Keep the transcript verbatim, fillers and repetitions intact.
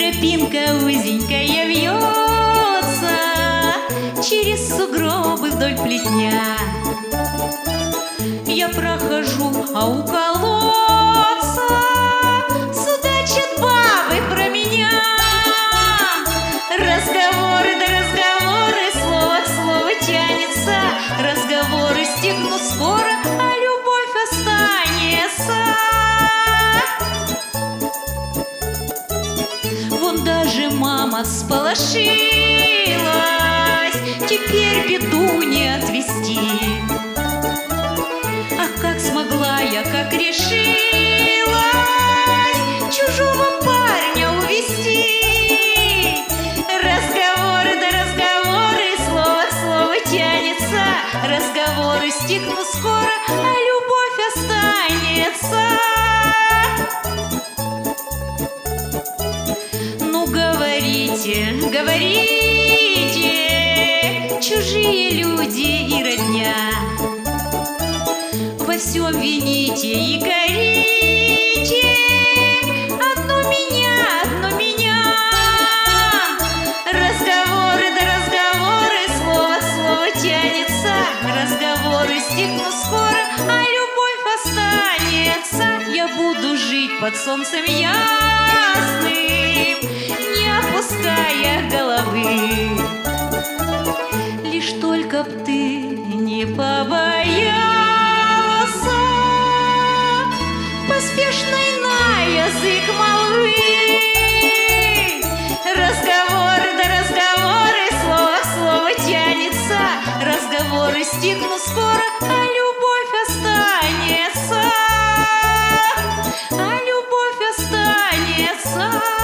Тропинка узенькая вьется через сугробы вдоль плетня. Я прохожу, а у колодца судачат бабы про меня. Разговоры да разговоры, слово к слову тянется. Разговоры стихнут скоро, а любовь останется. Вон даже мама всполошилась, теперь беду не отвести. Ах, как смогла я, как решилась чужого парня увести. Разговоры да разговоры, слово к слову тянется. Разговоры стихнут скоро, а любовь останется. Ну, говорите, говорите, чужие люди и родня. Во всем вините и корите одну меня, одну меня. Разговоры да разговоры, слово к слову тянется. Разговоры стихнут скоро, а любовь останется. Я буду жить под солнцем ясным, не опуская головы. Лишь только б ты не побоялся поспешной на язык молвы. Разговоры да разговоры, слово к слову тянется. Разговоры стихнут скоро, а любовь останется. А любовь останется.